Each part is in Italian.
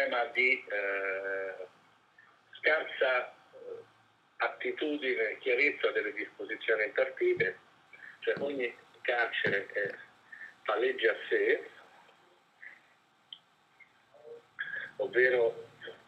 problema di scarsa attitudine e chiarezza delle disposizioni impartite, cioè ogni carcere fa legge a sé, ovvero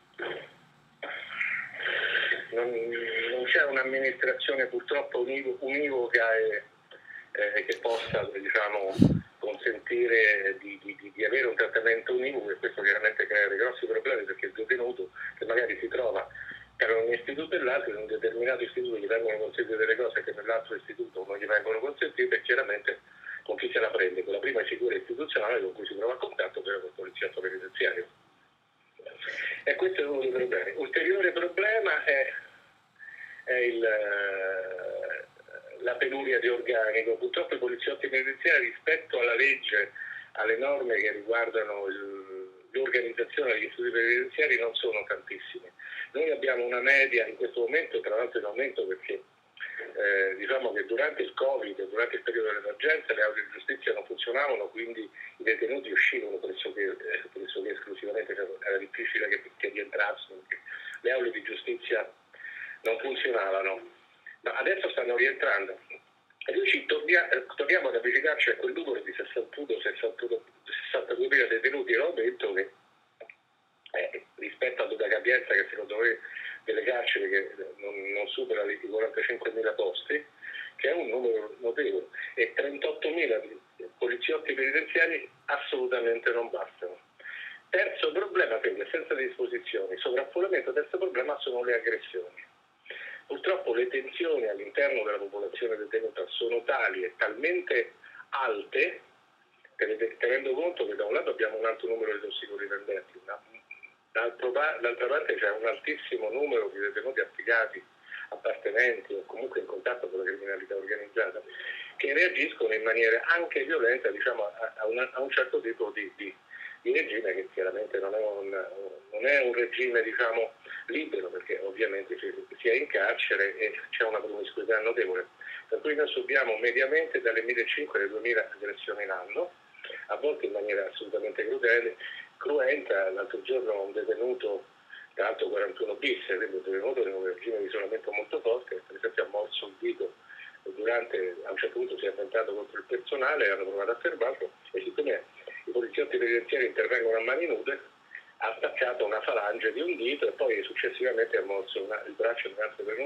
non c'è un'amministrazione purtroppo univoca e che possa, diciamo, consentire di avere un trattamento univoco, e questo chiaramente crea dei grossi problemi, perché il detenuto che magari si trova tra un istituto e l'altro, in un determinato istituto gli vengono consentite delle cose che nell'altro istituto non gli vengono consentite, e chiaramente con chi se la prende? Con la prima figura istituzionale con cui si trova a contatto, però col poliziotto penitenziario. E questo è uno dei problemi. Ulteriore problema è la penuria di organico. Purtroppo i poliziotti penitenziari, rispetto alla legge, alle norme che riguardano l'organizzazione degli istituti penitenziari, non sono tantissimi. Noi abbiamo una media in questo momento, tra l'altro in aumento, perché diciamo che durante il Covid, durante il periodo dell'emergenza, le aule di giustizia non funzionavano, quindi i detenuti uscivano pressoché esclusivamente, cioè era difficile che rientrassero, perché le aule di giustizia non funzionavano. Ma adesso stanno rientrando e noi torniamo ad avvicinarci a quel numero di 62.000 detenuti in aumento, che rispetto ad una capienza che secondo me delle carceri che non supera i 45.000 posti, che è un numero notevole, e 38.000 poliziotti penitenziari assolutamente non bastano. Terzo problema, quindi assenza di disposizioni, sovraffollamento. Terzo problema sono le aggressioni. Purtroppo le tensioni all'interno della popolazione detenuta sono tali e talmente alte, tenendo conto che da un lato abbiamo un alto numero di tossicodipendenti, ma d'altra parte c'è un altissimo numero di detenuti affidati, appartenenti o comunque in contatto con la criminalità organizzata, che reagiscono in maniera anche violenta, diciamo, a un certo tipo di regime, che chiaramente non è un regime, diciamo, libero, perché ovviamente si è in carcere e c'è una promiscuità notevole, per cui noi subiamo mediamente dalle 1.500 alle 2.000 aggressioni l'anno, a volte in maniera assolutamente cruenta. L'altro giorno un detenuto, tra l'altro 41 bis, quindi un detenuto in un regime di isolamento molto forte, per esempio ha morso il dito durante, a un certo punto si è avventato contro il personale, hanno provato a fermarlo, e siccome i poliziotti penitenziari intervengono a mani nude, ha staccato una falange di un dito e poi successivamente ha morso il braccio di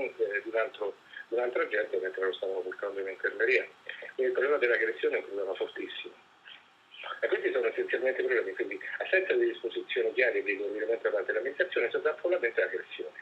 un altro agente mentre lo stavano portando in infermeria. Quindi il problema dell'aggressione è un problema fortissimo. E questi sono essenzialmente i problemi, quindi assenza di disposizioni chiare di coordinamento da parte dell'amministrazione, sovraffollamento e aggressione.